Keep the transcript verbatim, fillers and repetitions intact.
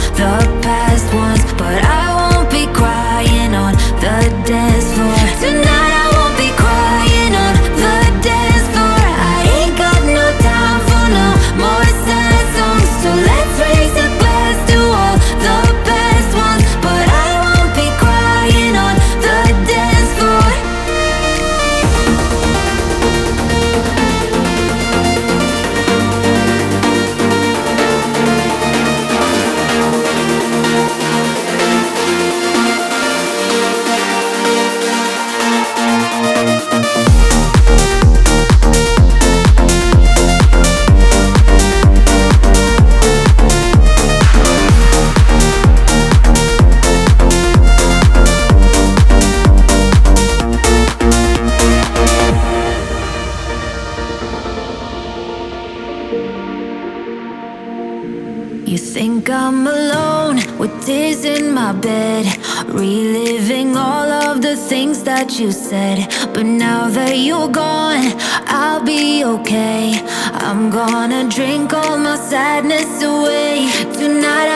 the past ones, but I won't be crying on the dance floor. Tonight I won't be crying on the dance floor. I ain't got no time for no more sad songs, so let's raise a glass to all the best ones, but I won't be crying on the dance floor. You think I'm alone with tears in my bed, reliving all of the things that you said. But now that you're gone, I'll be okay. I'm gonna drink all my sadness away. Tonight